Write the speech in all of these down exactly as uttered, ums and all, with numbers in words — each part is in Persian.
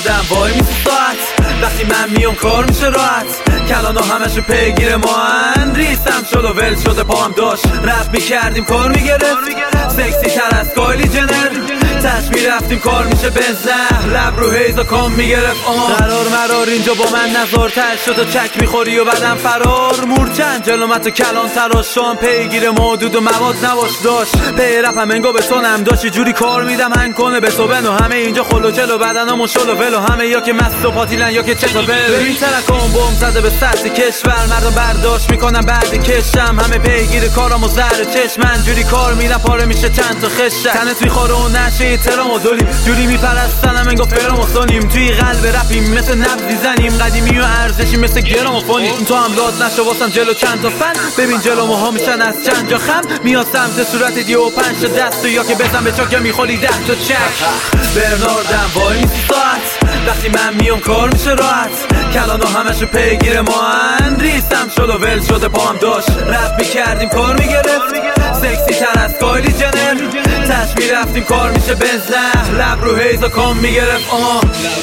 برناردم وای میسی ساعت وقتی من میام کار میشه راحت کلانا همشو پیگیر ما هن ریستم شد و ول شده پاهم داشت رفت میکردیم کار میگرفت سکسی تر از کایلی جنر تش میرفتیم کار میشه بزنه لب رو هیزا کام میگرفت قرار مرار اینجا با من نظار تش شد و چک میخوری و بعدم فرار مورچن جلومت و کلان تراش شام پیگیر مودود و مواد نباش داشت پی رپم انگا به تونم داشت جوری کار میدم هنگ کنه به تو بنو همه اینجا خلو جلو بدنمون شلو ولو همه یا که مست و پاتیلن یا که چطور بل این ترکم بوم زده به سطح کشور مردم برداشت میکنم بعد کشم همه پیگیر کارم و زهر چشمن جوری کار میدم پاره میشه چند تا خشت تنت میخوره و نشه ترام و دولی جوری میپرستنم انگا فرام و سونیم توی قلب رپیم مثل نبضی زنیم قدیمی و ارزشی مثل گرام و فونیم تو هم لاد نشو واسم جلو چند تا فن ببین جلو موها میشن از چند جا خم میاد سمت صورت دیو و پنج تا دست و یا که بزن به چاک یا میخولی ده تا چک برناردم وای میسی ساعت وقتی من میام کار میشه راحت کلانا همشو پیگیر ما هن ریستم شد و ول شده پاهم داشت رفت میکردیم کار میگرفت سکسی تر از کایلی جنر تش میرفتیم کار میشه بزنه لب رو هیزا کام میگرفت آه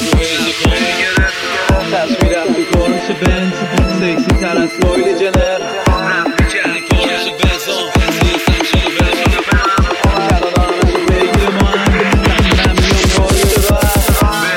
تش میرفتیم کار میشه بنز سکسی تر از کایلی جنر رفت میکردیم کار میشه بزن ریستم شد و ول شده کلانا همشو پیگیر ما هن وقتی من میام کار میشه راحت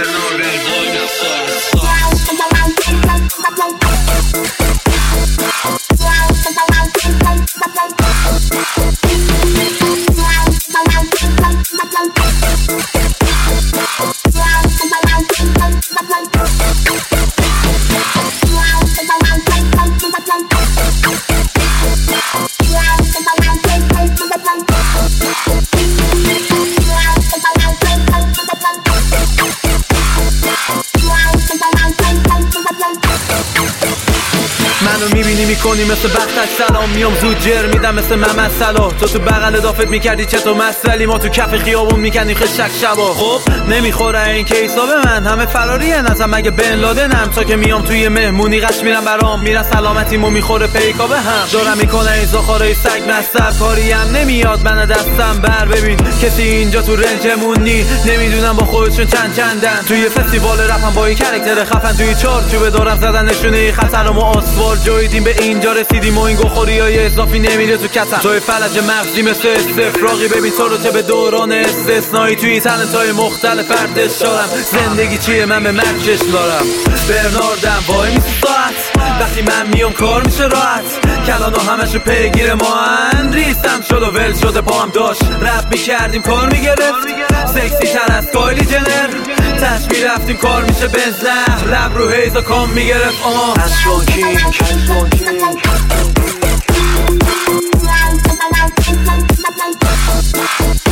منو میبینی میکنی مثل بختش سلام میام زود جر میدم مثل محمد صلاح تو تو بغل دافت میکردی چطور مسئلی ما تو کف خیابون میکنیم خشک شبا خب نمیخوره این کیسا به من همه فراری نزم مگه بن لادنم تا که میام توی مهمونی قش میرم برام میرن سلامتیمو میخوره پیکا به هم دارم میکنه این زخاره سگ مصب کاری هم نمیاد من دستم بر ببین کسی اینجا تو رنجمون نی نمیدونم با خودشون چند چندن توی فستیوال رپم با این کرکتر خفن توی چارچوبه دارم زدن نشونه خطرم و آسوار جویدیم به اینجا رسیدیم و این گوخوری های اضافی نمیره تو کتم توی فلج مغزی مثل استفراغی ببین تو رو چه به دوران استثنایی توی تلنت های مختلف ارتش دارم زندگی چیه من به مرکش دارم برناردم وای میسی ساعت وقتی من میام کار میشه راحت کلانا همشو پیگیر ما هن ریستم شد و ول شده پاهم داشت رفت میکردیم کار میگرفت سکسی تر از کایلی جنر تش میرفتیم کار میشه بزنه لب رو هیزا کام میگرفت آه اشوان کینگ اشوان کینگ